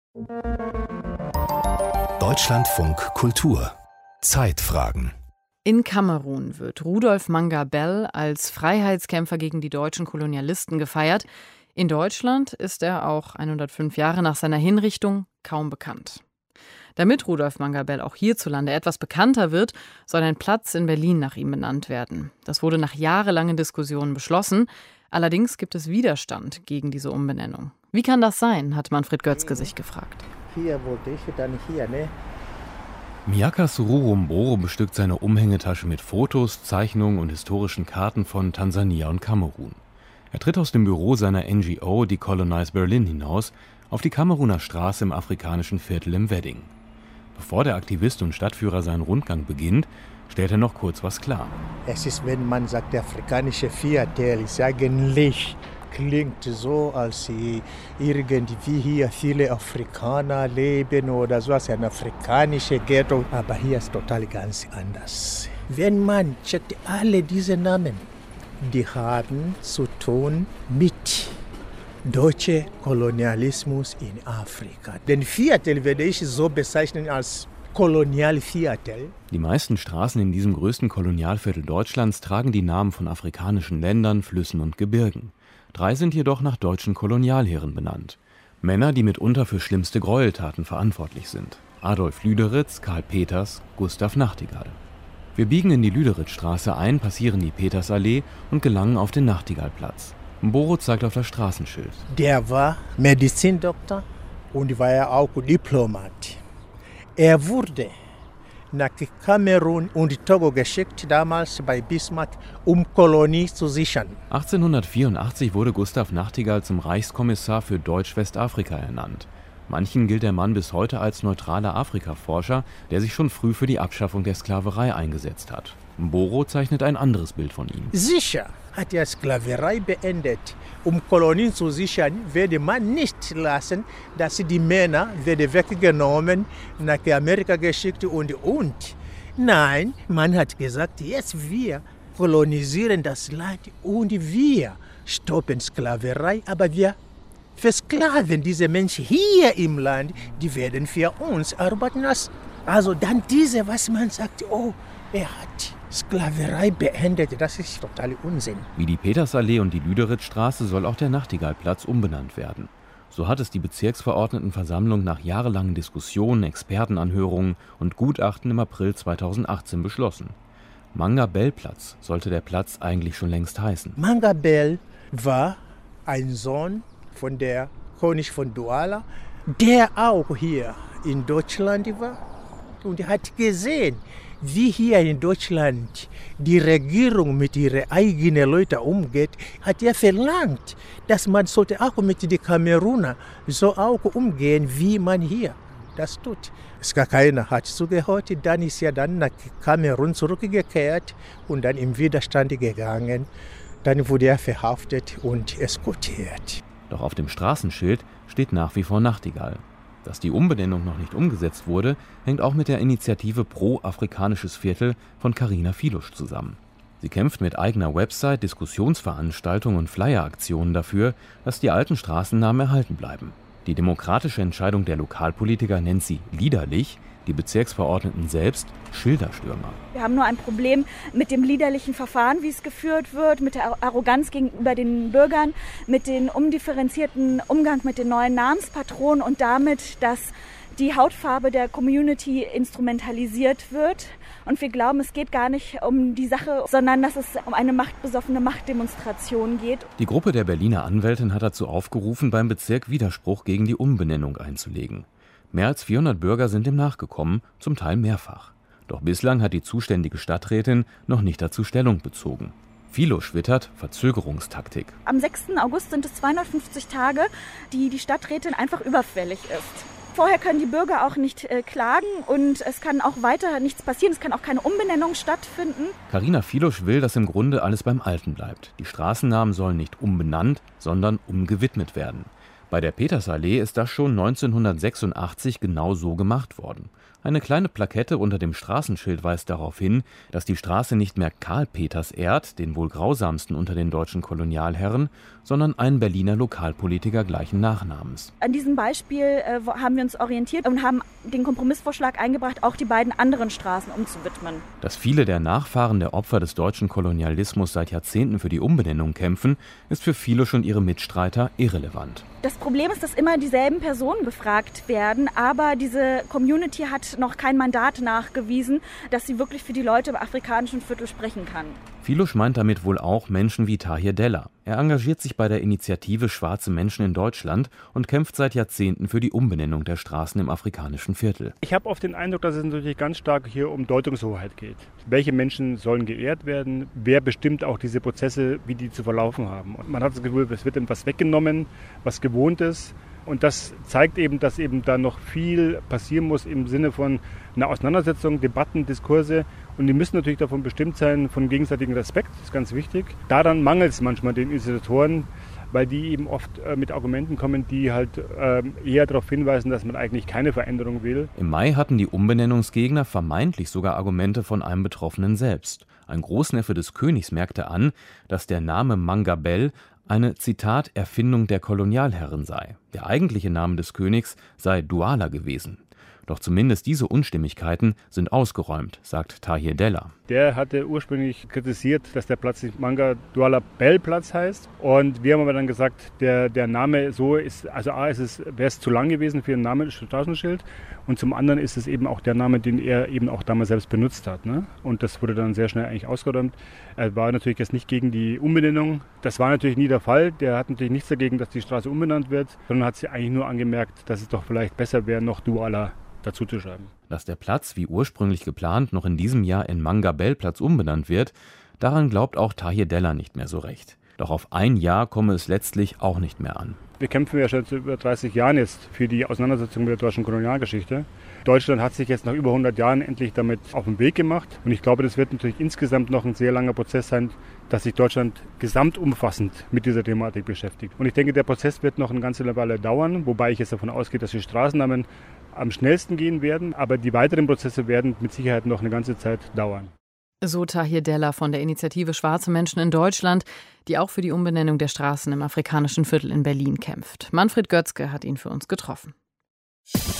Deutschlandfunk Kultur Zeitfragen. In Kamerun wird Rudolf Manga Bell als Freiheitskämpfer gegen die deutschen Kolonialisten gefeiert. In Deutschland ist er auch 105 Jahre nach seiner Hinrichtung kaum bekannt. Damit Rudolf Manga Bell auch hierzulande etwas bekannter wird, soll ein Platz in Berlin nach ihm benannt werden. Das wurde nach jahrelangen Diskussionen beschlossen. Allerdings gibt es Widerstand gegen diese Umbenennung. Wie kann das sein, hat Manfred Götzke sich gefragt. Hier wollte ich, dann hier, ne? Miaka Sururu Mboro bestückt seine Umhängetasche mit Fotos, Zeichnungen und historischen Karten von Tansania und Kamerun. Er tritt aus dem Büro seiner NGO Decolonize Berlin hinaus auf die Kameruner Straße im afrikanischen Viertel im Wedding. Bevor der Aktivist und Stadtführer seinen Rundgang beginnt, stellt er noch kurz was klar. Es ist, wenn man sagt, der afrikanische Viertel ist eigentlich, klingt so, als irgendwie hier viele Afrikaner leben oder so, als ein afrikanisches Ghetto. Aber hier ist total ganz anders. Wenn man checkt alle diese Namen, die haben zu tun mit deutschem Kolonialismus in Afrika. Den Viertel werde ich so bezeichnen als Kolonialviertel. Die meisten Straßen in diesem größten Kolonialviertel Deutschlands tragen die Namen von afrikanischen Ländern, Flüssen und Gebirgen. 3 sind jedoch nach deutschen Kolonialherren benannt. Männer, die mitunter für schlimmste Gräueltaten verantwortlich sind. Adolf Lüderitz, Karl Peters, Gustav Nachtigall. Wir biegen in die Lüderitzstraße ein, passieren die Petersallee und gelangen auf den Nachtigallplatz. Mboro zeigt auf das Straßenschild. Der war Medizindoktor und war ja auch Diplomat. Er wurde nach Kamerun und Togo geschickt, damals bei Bismarck, um Kolonie zu sichern. 1884 wurde Gustav Nachtigall zum Reichskommissar für Deutsch-Westafrika ernannt. Manchen gilt der Mann bis heute als neutraler Afrikaforscher, der sich schon früh für die Abschaffung der Sklaverei eingesetzt hat. Mboro zeichnet ein anderes Bild von ihm. Sicher hat er Sklaverei beendet. Um Kolonien zu sichern, werde man nicht lassen, dass die Männer werden weggenommen, nach Amerika geschickt und. Nein, man hat gesagt, jetzt wir kolonisieren das Land und wir stoppen Sklaverei, aber wir versklaven diese Menschen hier im Land, die werden für uns arbeiten lassen. Also dann diese, was man sagt, oh, er hat Sklaverei beendet, das ist total Unsinn. Wie die Petersallee und die Lüderitzstraße soll auch der Nachtigallplatz umbenannt werden. So hat es die Bezirksverordnetenversammlung nach jahrelangen Diskussionen, Expertenanhörungen und Gutachten im April 2018 beschlossen. Manga-Bell-Platz sollte der Platz eigentlich schon längst heißen. Manga Bell war ein Sohn von der König von Douala, der auch hier in Deutschland war und hat gesehen, wie hier in Deutschland die Regierung mit ihren eigenen Leuten umgeht, hat er verlangt, dass man sollte auch mit den Kameruner so auch umgehen, wie man hier das tut. Es gar keiner hat zugehört, dann ist er dann nach Kamerun zurückgekehrt und dann im Widerstand gegangen. Dann wurde er verhaftet und eskortiert. Doch auf dem Straßenschild steht nach wie vor Nachtigall. Dass die Umbenennung noch nicht umgesetzt wurde, hängt auch mit der Initiative Pro-Afrikanisches Viertel von Carina Filusch zusammen. Sie kämpft mit eigener Website, Diskussionsveranstaltungen und Flyer-Aktionen dafür, dass die alten Straßennamen erhalten bleiben. Die demokratische Entscheidung der Lokalpolitiker nennt sie liederlich, die Bezirksverordneten selbst Schilderstürmer. Wir haben nur ein Problem mit dem liederlichen Verfahren, wie es geführt wird, mit der Arroganz gegenüber den Bürgern, mit dem undifferenzierten Umgang mit den neuen Namenspatronen und damit, dass die Hautfarbe der Community instrumentalisiert wird. Und wir glauben, es geht gar nicht um die Sache, sondern dass es um eine machtbesoffene Machtdemonstration geht. Die Gruppe der Berliner Anwältin hat dazu aufgerufen, beim Bezirk Widerspruch gegen die Umbenennung einzulegen. Mehr als 400 Bürger sind dem nachgekommen, zum Teil mehrfach. Doch bislang hat die zuständige Stadträtin noch nicht dazu Stellung bezogen. Filusch wittert Verzögerungstaktik. Am 6. August sind es 250 Tage, die Stadträtin einfach überfällig ist. Vorher können die Bürger auch nicht klagen und es kann auch weiter nichts passieren. Es kann auch keine Umbenennung stattfinden. Carina Filusch will, dass im Grunde alles beim Alten bleibt. Die Straßennamen sollen nicht umbenannt, sondern umgewidmet werden. Bei der Petersallee ist das schon 1986 genau so gemacht worden. Eine kleine Plakette unter dem Straßenschild weist darauf hin, dass die Straße nicht mehr Karl Peters ehrt, den wohl grausamsten unter den deutschen Kolonialherren, sondern einen Berliner Lokalpolitiker gleichen Nachnamens. An diesem Beispiel haben wir uns orientiert und haben den Kompromissvorschlag eingebracht, auch die beiden anderen Straßen umzuwidmen. Dass viele der Nachfahren der Opfer des deutschen Kolonialismus seit Jahrzehnten für die Umbenennung kämpfen, ist für Filusch und ihre Mitstreiter irrelevant. Das Problem ist, dass immer dieselben Personen befragt werden, aber diese Community hat noch kein Mandat nachgewiesen, dass sie wirklich für die Leute im afrikanischen Viertel sprechen kann. Filusch meint damit wohl auch Menschen wie Tahir Della. Er engagiert sich bei der Initiative Schwarze Menschen in Deutschland und kämpft seit Jahrzehnten für die Umbenennung der Straßen im afrikanischen Viertel. Ich habe oft den Eindruck, dass es natürlich ganz stark hier um Deutungshoheit geht. Welche Menschen sollen geehrt werden? Wer bestimmt auch diese Prozesse, wie die zu verlaufen haben? Und man hat das Gefühl, es wird etwas weggenommen, was gewohnt ist. Und das zeigt eben, dass eben da noch viel passieren muss im Sinne von einer Auseinandersetzung, Debatten, Diskurse. Und die müssen natürlich davon bestimmt sein, von gegenseitigem Respekt, das ist ganz wichtig. Daran mangelt es manchmal den Initiatoren, weil die eben oft mit Argumenten kommen, die halt eher darauf hinweisen, dass man eigentlich keine Veränderung will. Im Mai hatten die Umbenennungsgegner vermeintlich sogar Argumente von einem Betroffenen selbst. Ein Großneffe des Königs merkte an, dass der Name Manga Bell eine, Zitat, Erfindung der Kolonialherren sei. Der eigentliche Name des Königs sei Douala gewesen. Doch zumindest diese Unstimmigkeiten sind ausgeräumt, sagt Tahir Della. Der hatte ursprünglich kritisiert, dass der Platz nicht Manga Douala Bell Platz heißt. Und wir haben aber dann gesagt, der Name so ist, also A, wäre es zu lang gewesen für ein Straßenschild. Und zum anderen ist es eben auch der Name, den er eben auch damals selbst benutzt hat. Ne? Und das wurde dann sehr schnell eigentlich ausgeräumt. Er war natürlich jetzt nicht gegen die Umbenennung. Das war natürlich nie der Fall. Der hat natürlich nichts dagegen, dass die Straße umbenannt wird, sondern hat sich eigentlich nur angemerkt, dass es doch vielleicht besser wäre, noch Douala dazu zu schreiben. Dass der Platz, wie ursprünglich geplant, noch in diesem Jahr in Manga Bell Platz umbenannt wird, daran glaubt auch Tahir Della nicht mehr so recht. Doch auf ein Jahr komme es letztlich auch nicht mehr an. Wir kämpfen ja schon seit über 30 Jahren jetzt für die Auseinandersetzung mit der deutschen Kolonialgeschichte. Deutschland hat sich jetzt nach über 100 Jahren endlich damit auf den Weg gemacht. Und ich glaube, das wird natürlich insgesamt noch ein sehr langer Prozess sein, dass sich Deutschland gesamtumfassend mit dieser Thematik beschäftigt. Und ich denke, der Prozess wird noch eine ganze Weile dauern, wobei ich jetzt davon ausgehe, dass die Straßennamen am schnellsten gehen werden. Aber die weiteren Prozesse werden mit Sicherheit noch eine ganze Zeit dauern. So Tahir Della von der Initiative Schwarze Menschen in Deutschland, die auch für die Umbenennung der Straßen im afrikanischen Viertel in Berlin kämpft. Manfred Götzke hat ihn für uns getroffen.